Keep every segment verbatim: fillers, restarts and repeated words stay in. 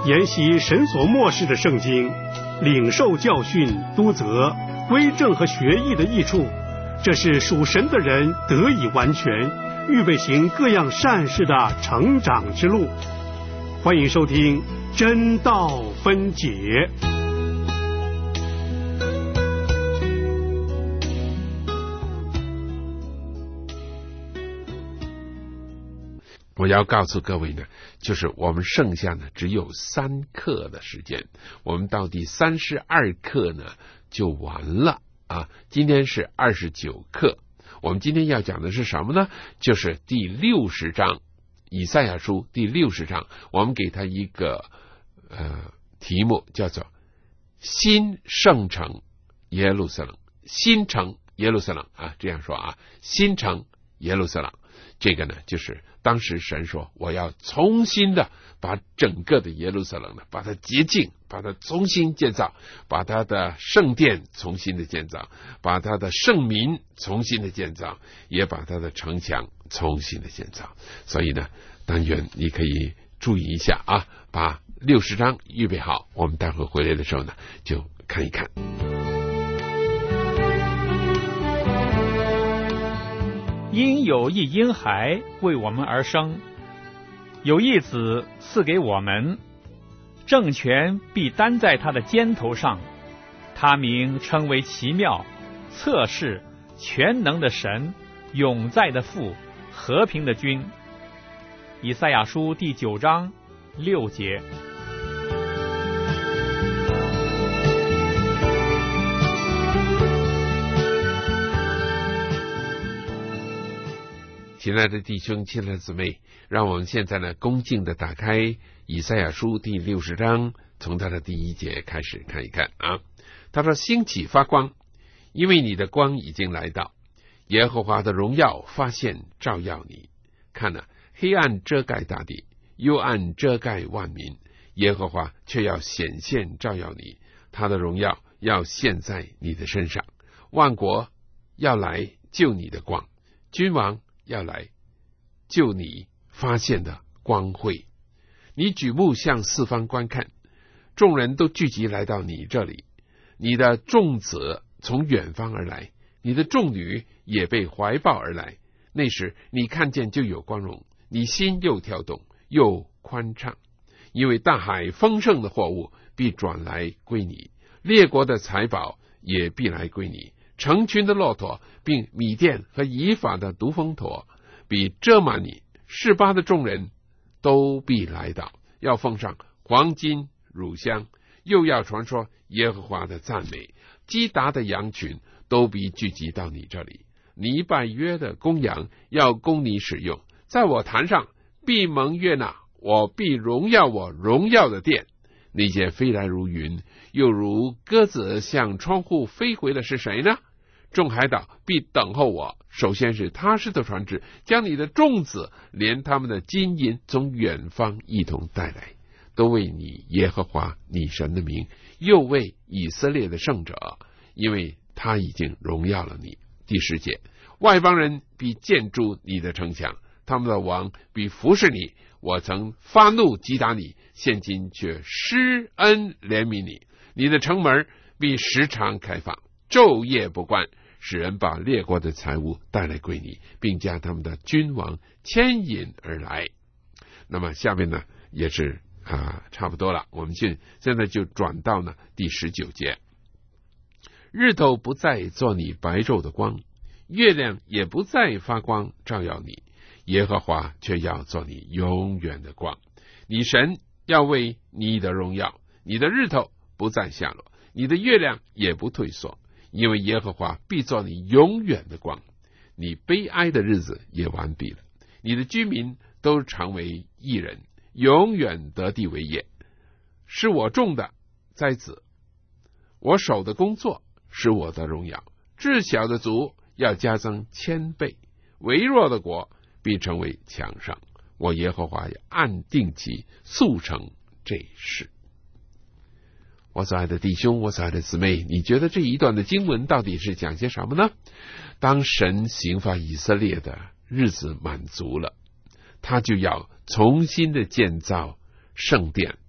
研习神所默示的圣经，领受教训、督责、归正和学艺的益处，这是属神的人得以完全，预备行各样善事的成长之路。欢迎收听真道分解。 我要告诉各位呢，就是我们剩下呢只有三课的时间，我们到第三十二课呢就完了啊。今天是二十九课，我们今天要讲的是什么呢？就是第六十章，以赛亚书第六十章，我们给他一个呃题目，叫做新圣城耶路撒冷，新城耶路撒冷啊，这样说啊，新城耶路撒冷。这个呢，就是当时神说，我要重新的把整个的耶路撒冷呢，把它洁净，把它重新建造，把它的圣殿重新的建造，把它的圣民重新的建造，也把它的城墙重新的建造。所以呢，但愿你可以注意一下啊，把六十章预备好，我们待会回来的时候呢，就看一看。 因有一婴孩为我们而生，有一子赐给我们，政权必担在他的肩头上，他名称为奇妙、策士、全能的神、永在的父、和平的君。以赛亚书第九章六节。 亲爱的弟兄，亲爱的姊妹，让我们现在呢恭敬的打开以赛亚书第六十章，从他的第一节开始看一看啊。他说：兴起发光，因为你的光已经来到，耶和华的荣耀发现照耀你。看哪，黑暗遮盖大地，幽暗遮盖万民，耶和华却要显现照耀你，他的荣耀要现在你的身上。万国要来救你的光，君王要来救你发现的光辉。你举目向四方观看，众人都聚集来到你这里，你的众子从远方而来，你的众女也被怀抱而来。那时你看见就有光荣，你心又跳动又宽畅，因为大海丰盛的货物必转来归你，列国的财宝也必来归你，成群的骆驼，并米甸和以法的独峰驼，比遮满你示巴的众人都必来到，要奉上黄金乳香，又要传说耶和华的赞美。基达的羊群都必聚集到你这里，你拜约的公羊要供你使用，在我坛上必蒙悦纳，我必荣耀我荣耀的殿。那些飞来如云又如鸽子向窗户飞回的是谁呢？众海岛必等候我，首先是他施的船只，将你的众子连他们的金银从远方一同带来，都为你耶和华你神的名，又为以色列的圣者，因为他已经荣耀了你。第十节，外邦人必建筑你的城墙，他们的王必服侍你。我曾发怒击打你，现今却施恩怜悯你。你的城门必时常开放，昼夜不关，使人把列国的财物带来归你，并将他们的君王牵引而来。那么下面呢也是啊差不多了，我们现现在就转到呢第十九节。日头不再做你白昼的光，月亮也不再发光照耀你，耶和华却要做你永远的光。你神要为你的荣耀，你的日头不再下落，你的月亮也不退缩，因为耶和华必做你永远的光。你悲哀的日子也完毕了，你的居民都成为义人，永远得地为业。是我种的栽子，我手的工作是我的荣耀。至小的族要加增千倍，微弱的国必成为强盛。我耶和华也按定期速成这事。我所爱的弟兄，我所爱的姊妹，你觉得这一段的经文到底是讲些什么呢？当神刑罚以色列的日子满足了，他就要重新的建造圣殿，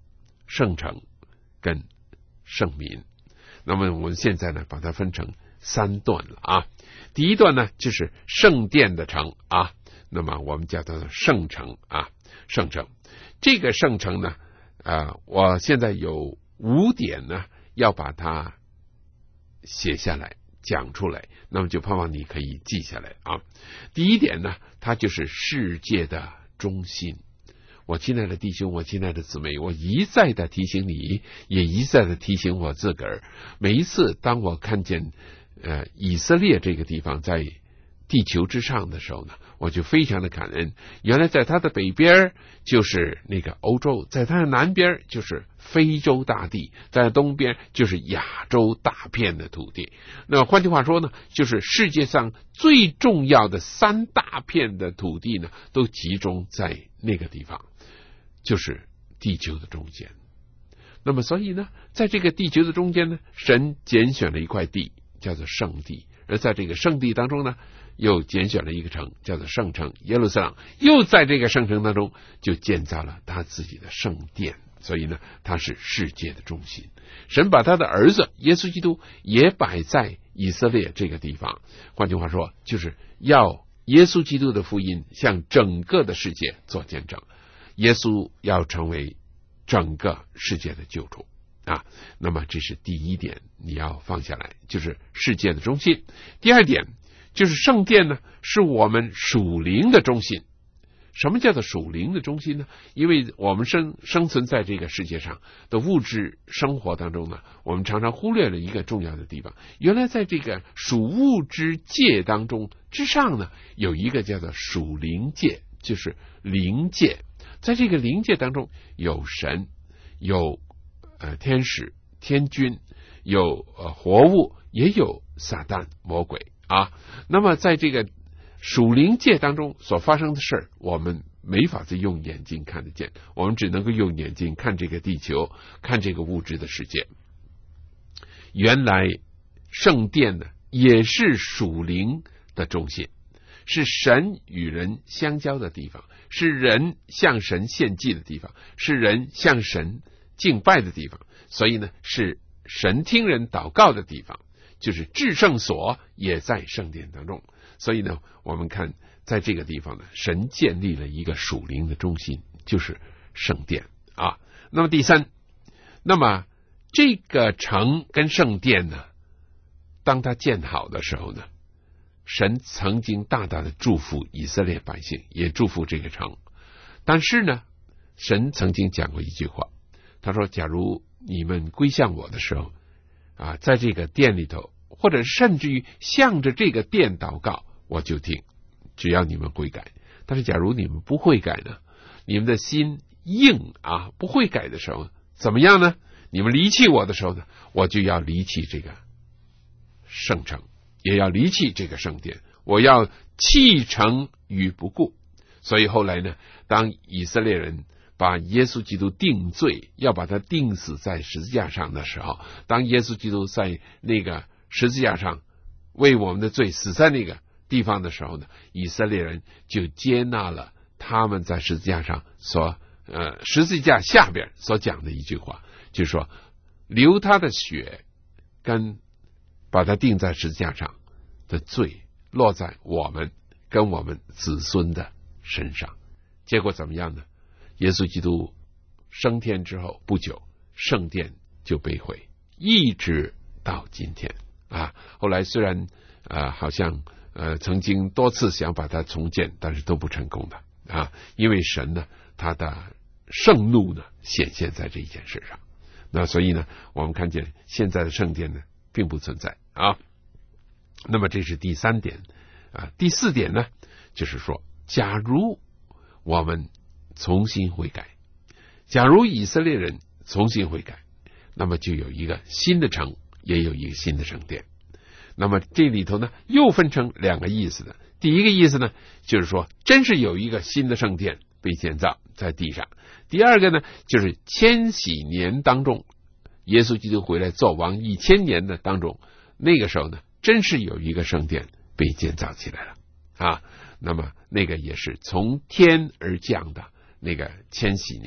圣城跟圣民。那么我们现在呢，把它分成三段了啊。第一段呢，就是圣殿的城啊，那么我们叫它圣城啊，圣城。这个圣城呢，呃，我现在有五点呢，要把它写下来讲出来，那么就盼望你可以记下来啊。第一点呢，它就是世界的中心。我亲爱的弟兄，我亲爱的姊妹，我一再的提醒你，也一再的提醒我自个儿。每一次当我看见呃以色列这个地方在地球之上的时候呢，我就非常的感恩。原来在它的北边就是那个欧洲，在它的南边就是非洲大地，在东边就是亚洲大片的土地。那换句话说呢，就是世界上最重要的三大片的土地呢，都集中在那个地方，就是地球的中间。那么所以呢，在这个地球的中间呢，神拣选了一块地叫做圣地，而在这个圣地当中呢，又拣选了一个城叫做圣城耶路撒冷，又在这个圣城当中就建造了他自己的圣殿。所以呢，他是世界的中心。神把他的儿子耶稣基督也摆在以色列这个地方，换句话说，就是要耶稣基督的福音向整个的世界做见证，耶稣要成为整个世界的救主啊。那么这是第一点，你要放下来，就是世界的中心。第二点就是圣殿呢，是我们属灵的中心。什么叫做属灵的中心呢？因为我们生生存在这个世界上的物质生活当中呢，我们常常忽略了一个重要的地方。原来在这个属物质界当中之上呢，有一个叫做属灵界，就是灵界。在这个灵界当中，有神，有呃天使、天君，有呃活物，也有撒旦、魔鬼啊。那么在这个属灵界当中所发生的事儿，我们没法子用眼睛看得见，我们只能够用眼睛看这个地球，看这个物质的世界。原来圣殿呢，也是属灵的中心，是神与人相交的地方，是人向神献祭的地方，是人向神敬拜的地方，所以呢，是神听人祷告的地方，就是至圣所也在圣殿当中。所以呢，我们看在这个地方呢，神建立了一个属灵的中心，就是圣殿啊。那么第三，那么这个城跟圣殿呢，当它建好的时候呢，神曾经大大的祝福以色列百姓，也祝福这个城。但是呢，神曾经讲过一句话，他说：假如你们归向我的时候啊，在这个殿里头，或者甚至于向着这个殿祷告，我就听，只要你们悔改。但是假如你们不悔改呢，你们的心硬啊，不悔改的时候怎么样呢？你们离弃我的时候呢，我就要离弃这个圣城，也要离弃这个圣殿，我要弃城于不顾。所以后来呢，当以色列人把耶稣基督定罪，要把他钉死在十字架上的时候，当耶稣基督在那个十字架上为我们的罪死在那个地方的时候呢，以色列人就接纳了他们在十字架上所呃十字架下边所讲的一句话，就是说流他的血跟把他钉在十字架上的罪落在我们跟我们子孙的身上。结果怎么样呢？耶稣基督升天之后不久，圣殿就被毁，一直到今天啊。后来虽然呃好像呃曾经多次想把它重建，但是都不成功的啊，因为神呢，他的盛怒呢显现在这一件事上。那所以呢，我们看见现在的圣殿呢并不存在啊。那么这是第三点啊。第四点呢，就是说，假如我们重新悔改，假如以色列人重新悔改，那么就有一个新的城，也有一个新的圣殿。那么这里头呢，又分成两个意思的。第一个意思呢，就是说真是有一个新的圣殿被建造在地上。第二个呢，就是千禧年当中，耶稣基督回来做王一千年的当中，那个时候呢，真是有一个圣殿被建造起来了啊。那么那个也是从天而降的那个千禧年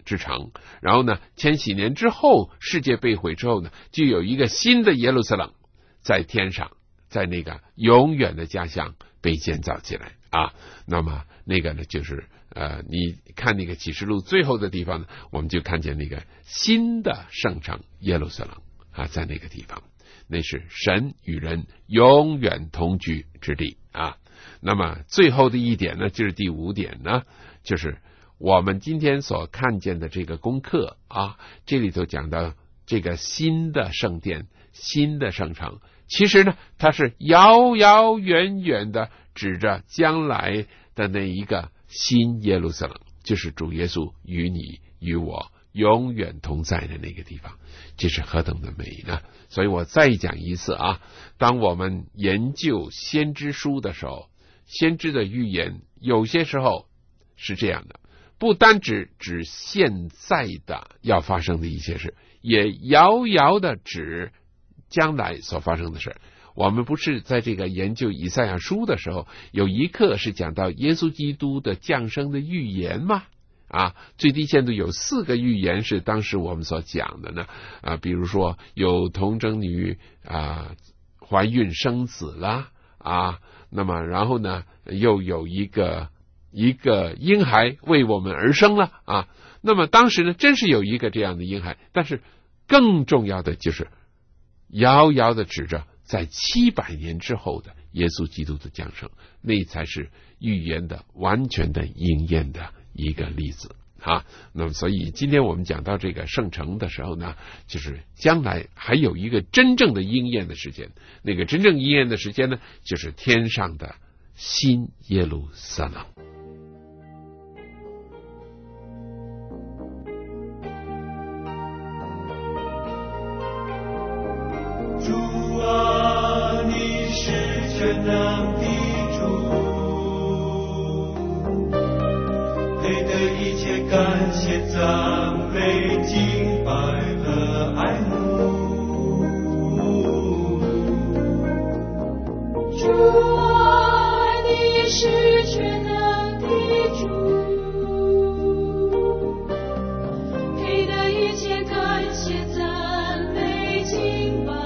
之城。然后呢，千禧年之后，世界被毁之后呢，就有一个新的耶路撒冷在天上，在那个永远的家乡被建造起来啊。那么那个呢，就是呃，你看那个启示录最后的地方呢，我们就看见那个新的圣城耶路撒冷啊，在那个地方，那是神与人永远同居之地啊。那么最后的一点呢，就是第五点呢，就是我们今天所看见的这个功课啊，这里头讲到这个新的圣殿、新的圣城，其实呢，它是遥遥远远的指着将来的那一个新耶路撒冷，就是主耶稣与你与我永远同在的那个地方，这是何等的美呢？所以我再讲一次啊，当我们研究先知书的时候，先知的预言有些时候是这样的，不单只指现在的要发生的一些事，也遥遥的指将来所发生的事。我们不是在这个研究以赛亚书的时候，有一课是讲到耶稣基督的降生的预言吗？啊，最低限度有四个预言是当时我们所讲的呢。啊，比如说有童贞女啊怀孕生子啦，啊，那么然后呢，又有一个一个婴孩为我们而生了啊。那么当时呢，真是有一个这样的婴孩，但是更重要的就是遥遥的指着在七百年之后的耶稣基督的降生，那才是预言的完全的应验的一个例子啊。那么所以今天我们讲到这个圣城的时候呢，就是将来还有一个真正的应验的时间，那个真正应验的时间呢，就是天上的新耶路撒冷。 主啊，你是全能的主，配得一切感谢、赞美、敬拜和爱慕。 主啊，你是全能的主，配得一切感谢、赞美、敬拜。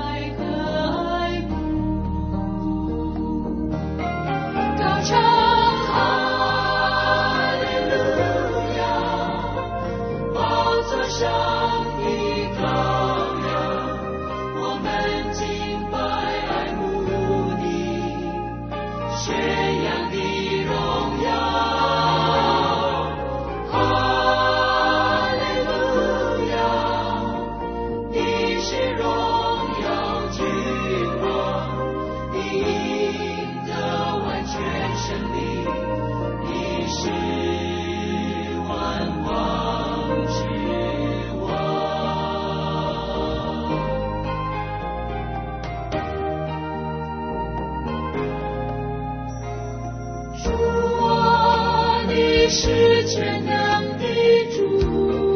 是全能的主，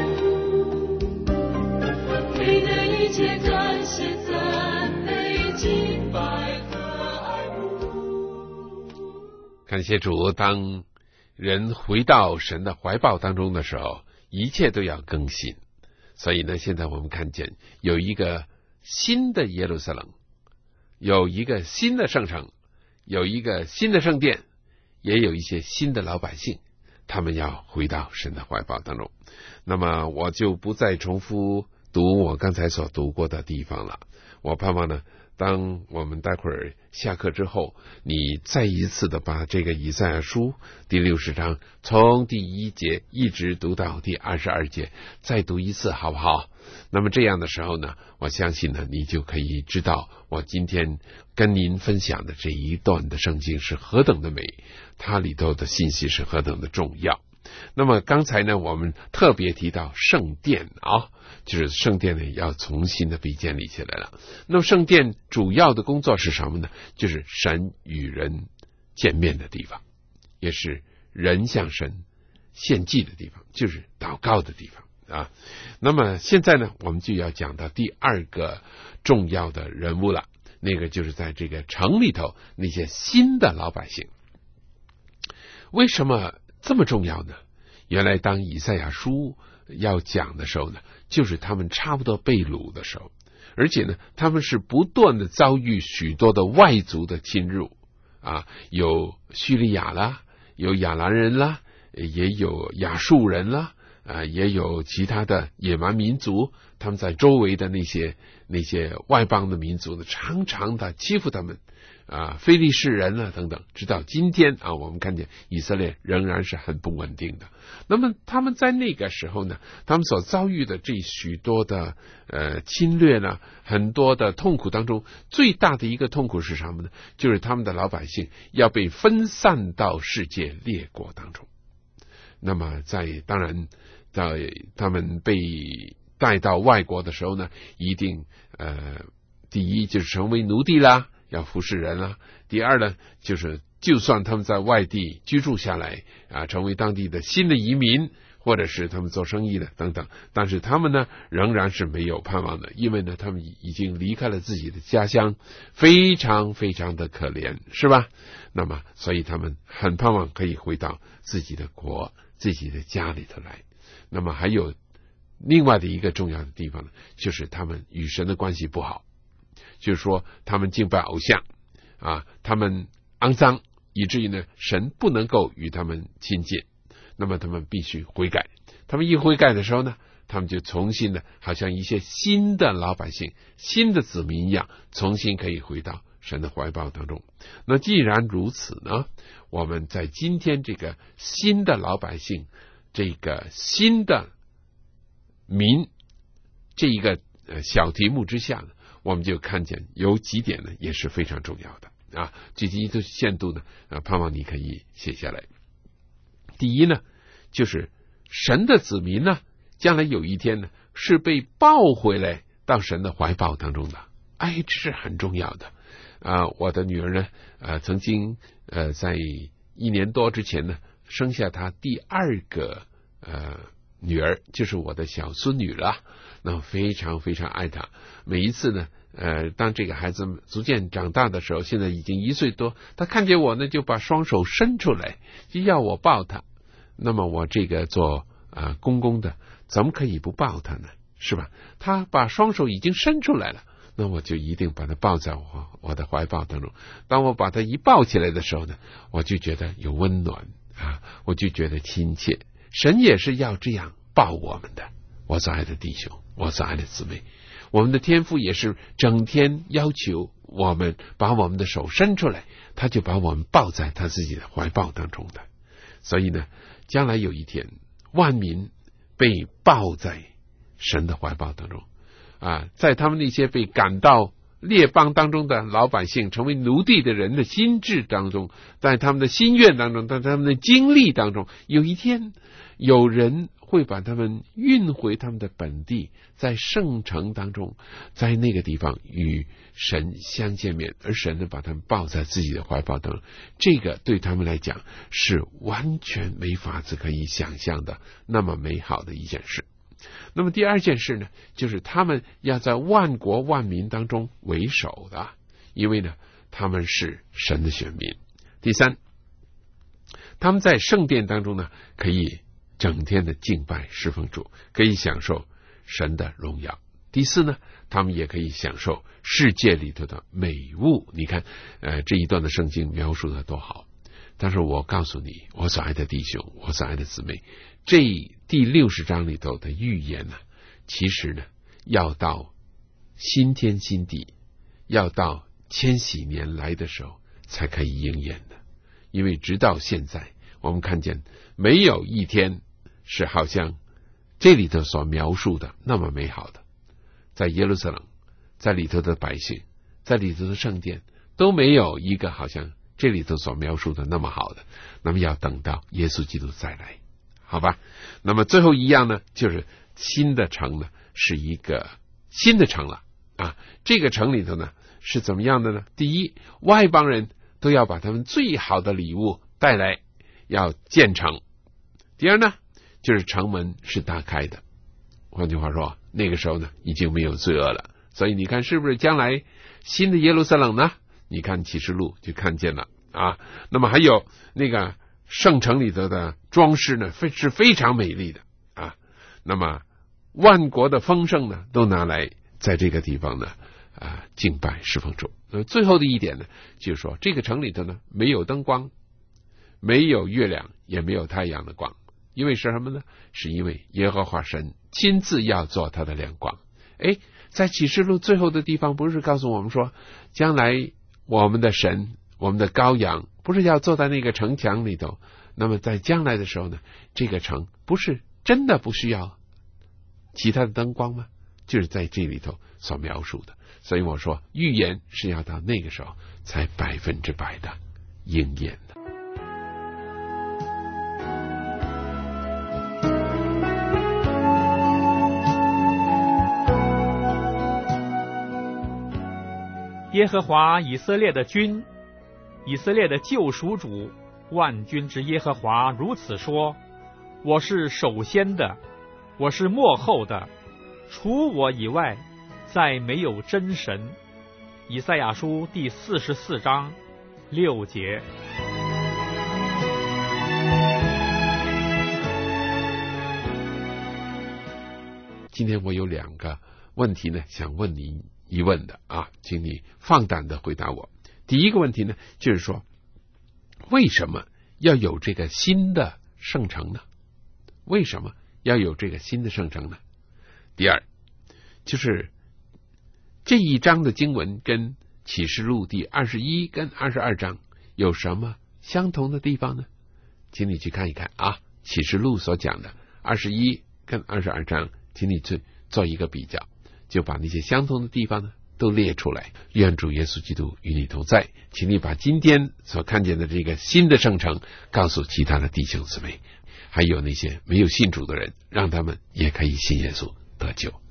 配得一切感谢、赞美、敬拜和爱慕。 感谢主，当人回到神的怀抱当中的时候，一切都要更新。所以呢，现在我们看见有一个新的耶路撒冷，有一个新的圣城，有一个新的圣殿，也有一些新的老百姓，他们要回到神的怀抱当中。那么我就不再重复读我刚才所读过的地方了。我盼望呢，当我们待会儿下课之后，你再一次的把这个以赛亚书第六十章从第一节一直读到第二十二节，再读一次好不好？那么这样的时候呢，我相信呢，你就可以知道我今天跟您分享的这一段的圣经是何等的美，它里头的信息是何等的重要。那么刚才呢，我们特别提到圣殿啊，就是圣殿呢要重新的被建立起来了。那么圣殿主要的工作是什么呢？就是神与人见面的地方，也是人向神献祭的地方，就是祷告的地方啊。那么现在呢，我们就要讲到第二个重要的人物了，那个就是在这个城里头那些新的老百姓。为什么这么重要呢？ 原来当以赛亚书要讲的时候呢，就是他们差不多被掳的时候，而且呢，他们是不断的遭遇许多的外族的侵入啊，有叙利亚啦，有亚兰人啦，也有亚述人啦，啊，也有其他的野蛮民族，他们在周围的那些那些外邦的民族呢，常常的欺负他们啊，非利士人啊等等，直到今天啊，我们看见以色列仍然是很不稳定的。那么他们在那个时候呢，他们所遭遇的这许多的呃侵略呢，很多的痛苦当中，最大的一个痛苦是什么呢？就是他们的老百姓要被分散到世界列国当中。那么在当然在他们被带到外国的时候呢，一定呃第一就是成为奴隶啦，要服侍人啦。第二呢，就是就算他们在外地居住下来啊，成为当地的新的移民，或者是他们做生意的等等，但是他们呢仍然是没有盼望的，因为呢他们已经离开了自己的家乡，非常非常的可怜，是吧？那么所以他们很盼望可以回到自己的国，自己的家里头来。那么还有另外的一个重要的地方呢，就是他们与神的关系不好，就是说他们敬拜偶像啊，他们肮脏，以至于呢神不能够与他们亲近。那么他们必须悔改，他们一悔改的时候呢，他们就重新的好像一些新的老百姓，新的子民一样，重新可以回到神的怀抱当中。那既然如此呢，我们在今天这个新的老百姓，这个新的民这一个呃小题目之下呢，我们就看见有几点呢也是非常重要的啊，具体的限度呢，呃，盼望你可以写下来。第一呢，就是神的子民呢，将来有一天呢，是被抱回来到神的怀抱当中的。哎，这是很重要的啊！我的女儿呢，呃，曾经呃，在一年多之前呢，生下她第二个呃女儿，就是我的小孙女了。那非常非常爱她。每一次呢，呃，当这个孩子逐渐长大的时候，现在已经一岁多，他看见我呢，就把双手伸出来，就要我抱他。那么我这个做啊、呃、公公的，怎么可以不抱他呢？是吧？他把双手已经伸出来了，那我就一定把他抱在我我的怀抱当中。当我把他一抱起来的时候呢，我就觉得有温暖啊，我就觉得亲切。神也是要这样抱我们的，我所爱的弟兄，我所爱的姊妹。我们的天父也是整天要求我们把我们的手伸出来，他就把我们抱在他自己的怀抱当中的。所以呢，将来有一天万民被抱在神的怀抱当中啊，在他们那些被赶到列邦当中的老百姓，成为奴隶的人的心智当中，在他们的心愿当中，在他们的经历当中，有一天有人会把他们运回他们的本地，在圣城当中，在那个地方与神相见面，而神呢把他们抱在自己的怀抱当中。这个对他们来讲是完全没法子可以想象的那么美好的一件事。那么第二件事呢，就是他们要在万国万民当中为首的，因为呢他们是神的选民。第三，他们在圣殿当中呢可以整天的敬拜侍奉主，可以享受神的荣耀。第四呢，他们也可以享受世界里头的美物。你看呃，这一段的圣经描述的多好。但是我告诉你，我所爱的弟兄，我所爱的姊妹，这第六十章里头的预言呢，其实呢要到新天新地，要到千禧年来的时候才可以应验的。因为直到现在我们看见没有一天是好像这里头所描述的那么美好的。在耶路撒冷，在里头的百姓，在里头的圣殿，都没有一个好像这里头所描述的那么好的。那么要等到耶稣基督再来，好吧？那么最后一样呢，就是新的城呢是一个新的城了啊。这个城里头呢是怎么样的呢？第一，外邦人都要把他们最好的礼物带来，要建城。第二呢，就是城门是打开的。换句话说，那个时候呢已经没有罪恶了。所以你看是不是将来新的耶路撒冷呢？你看启示录就看见了啊。那么还有那个圣城里头的装饰呢，非是非常美丽的啊。那么万国的丰盛呢，都拿来在这个地方呢啊敬拜侍奉主。那最后的一点呢，就是说这个城里头呢没有灯光，没有月亮，也没有太阳的光，因为是什么呢？是因为耶和华神亲自要做他的亮光。诶，在启示录最后的地方不是告诉我们说，将来我们的神，我们的羔羊不是要坐在那个城墙里头，那么在将来的时候呢，这个城不是真的不需要其他的灯光吗？就是在这里头所描述的。所以我说预言是要到那个时候才百分之百的应验的。 耶和华以色列的君，以色列的救赎主，万军之耶和华如此说：我是首先的，我是末后的，除我以外再没有真神。以赛亚书第四十四章六节。 今天我有两个问题呢，想问你疑问的啊，请你放胆的回答我。第一个问题呢，就是说为什么要有这个新的圣城呢？为什么要有这个新的圣城呢？第二，就是这一章的经文跟启示录第二十一跟二十二章有什么相同的地方呢？请你去看一看啊，启示录所讲的二十一跟二十二章，请你去做一个比较，就把那些相同的地方呢都列出来。愿主耶稣基督与你同在，请你把今天所看见的这个新的圣城告诉其他的弟兄姊妹，还有那些没有信主的人，让他们也可以信耶稣得救。